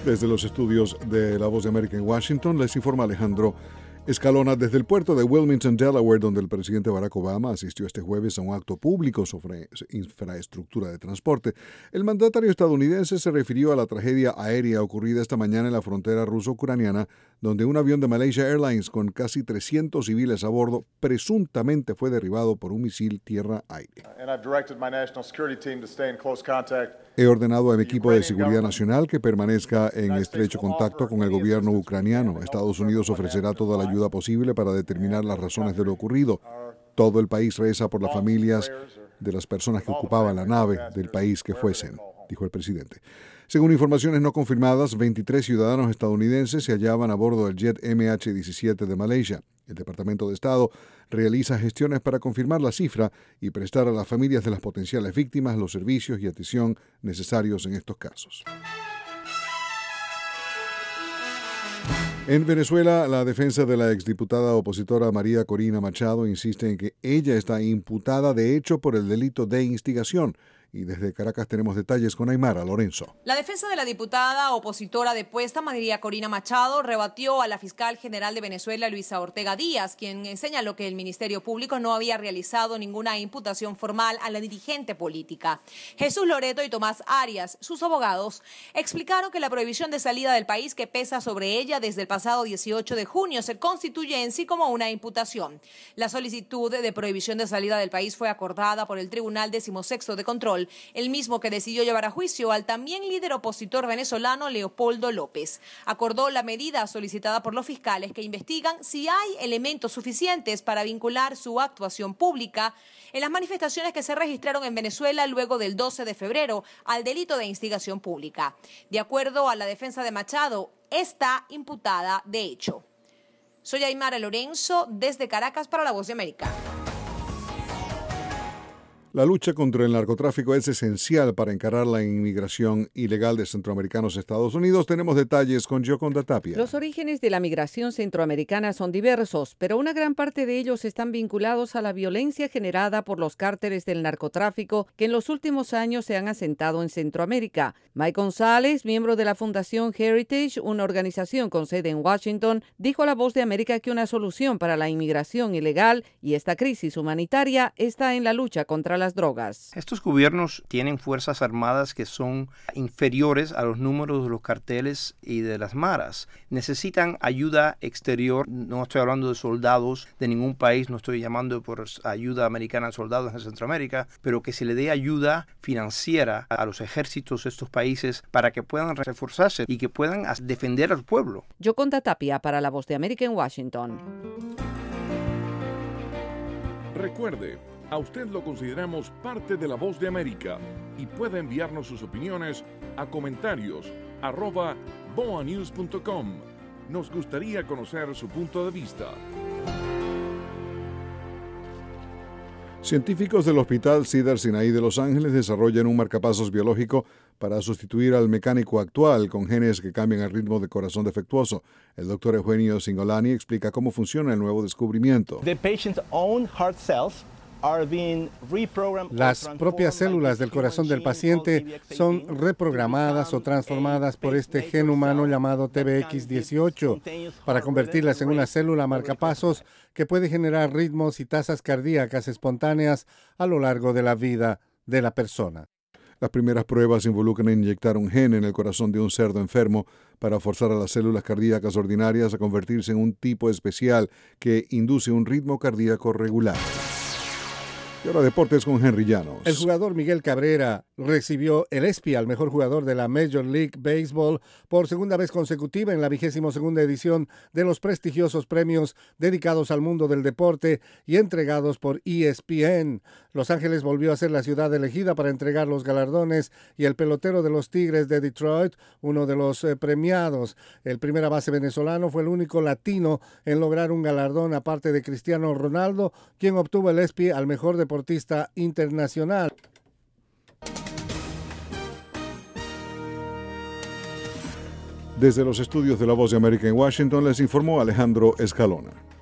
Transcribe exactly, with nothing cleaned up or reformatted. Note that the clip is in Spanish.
Desde los estudios de La Voz de América en Washington, les informa Alejandro Escalona. Desde el puerto de Wilmington, Delaware, donde el presidente Barack Obama asistió este jueves a un acto público sobre infraestructura de transporte, el mandatario estadounidense se refirió a la tragedia aérea ocurrida esta mañana en la frontera ruso-ucraniana, donde un avión de Malaysia Airlines con casi trescientos civiles a bordo presuntamente fue derribado por un misil tierra-aire. He ordenado a mi equipo de seguridad nacional que permanezca en estrecho contacto con el gobierno ucraniano. Estados Unidos ofrecerá toda la ayuda posible para determinar las razones de lo ocurrido. Todo el país reza por las familias de las personas que ocupaban la nave del país que fuesen, dijo el presidente. Según informaciones no confirmadas, veintitrés ciudadanos estadounidenses se hallaban a bordo del jet M H diecisiete de Malaysia. El Departamento de Estado realiza gestiones para confirmar la cifra y prestar a las familias de las potenciales víctimas los servicios y atención necesarios en estos casos. En Venezuela, la defensa de la exdiputada opositora María Corina Machado insiste en que ella está imputada de hecho por el delito de instigación. Y desde Caracas tenemos detalles con Aymara Lorenzo. La defensa de la diputada opositora depuesta María Corina Machado rebatió a la fiscal general de Venezuela, Luisa Ortega Díaz, quien señaló que el Ministerio Público no había realizado ninguna imputación formal a la dirigente política. Jesús Loreto y Tomás Arias, sus abogados, explicaron que la prohibición de salida del país que pesa sobre ella desde el pasado dieciocho de junio se constituye en sí como una imputación. La solicitud de prohibición de salida del país fue acordada por el Tribunal decimosexto de Control, el mismo que decidió llevar a juicio al también líder opositor venezolano Leopoldo López. Acordó la medida solicitada por los fiscales que investigan si hay elementos suficientes para vincular su actuación pública en las manifestaciones que se registraron en Venezuela luego del doce de febrero al delito de instigación pública. De acuerdo a la defensa de Machado, está imputada de hecho. Soy Aymara Lorenzo desde Caracas para La Voz de América. La lucha contra el narcotráfico es esencial para encarar la inmigración ilegal de centroamericanos a Estados Unidos. Tenemos detalles con Gioconda Tapia. Los orígenes de la migración centroamericana son diversos, pero una gran parte de ellos están vinculados a la violencia generada por los cárteles del narcotráfico que en los últimos años se han asentado en Centroamérica. Mike González, miembro de la Fundación Heritage, una organización con sede en Washington, dijo a La Voz de América que una solución para la inmigración ilegal y esta crisis humanitaria está en la lucha contra la drogas. Estos gobiernos tienen fuerzas armadas que son inferiores a los números de los carteles y de las maras. Necesitan ayuda exterior. No estoy hablando de soldados de ningún país, no estoy llamando por ayuda americana a soldados en Centroamérica, pero que se le dé ayuda financiera a los ejércitos de estos países para que puedan reforzarse y que puedan defender al pueblo. Gioconda Tapia para La Voz de América en Washington. Recuerde, a usted lo consideramos parte de La Voz de América y puede enviarnos sus opiniones a comentarios arroba boa news punto com. Nos gustaría conocer su punto de vista. Científicos del Hospital Cedars-Sinai de Los Ángeles desarrollan un marcapasos biológico para sustituir al mecánico actual con genes que cambian el ritmo de corazón defectuoso. El doctor Eugenio Singolani explica cómo funciona el nuevo descubrimiento. The patient's own heart cells Las propias células del corazón del paciente son reprogramadas o transformadas por este gen humano llamado T B X dieciocho para convertirlas en una célula marcapasos que puede generar ritmos y tasas cardíacas espontáneas a lo largo de la vida de la persona. Las primeras pruebas involucran inyectar un gen en el corazón de un cerdo enfermo para forzar a las células cardíacas ordinarias a convertirse en un tipo especial que induce un ritmo cardíaco regular. Y ahora deportes con Henry Llanos. El jugador Miguel Cabrera recibió el ESPY al mejor jugador de la Major League Baseball por segunda vez consecutiva en la vigésima segunda edición de los prestigiosos premios dedicados al mundo del deporte y entregados por E S P N. Los Ángeles volvió a ser la ciudad elegida para entregar los galardones y el pelotero de los Tigres de Detroit, uno de los eh, premiados. El primera base venezolano fue el único latino en lograr un galardón aparte de Cristiano Ronaldo, quien obtuvo el ESPY al mejor deportista internacional. Desde los estudios de La Voz de América en Washington les informó Alejandro Escalona.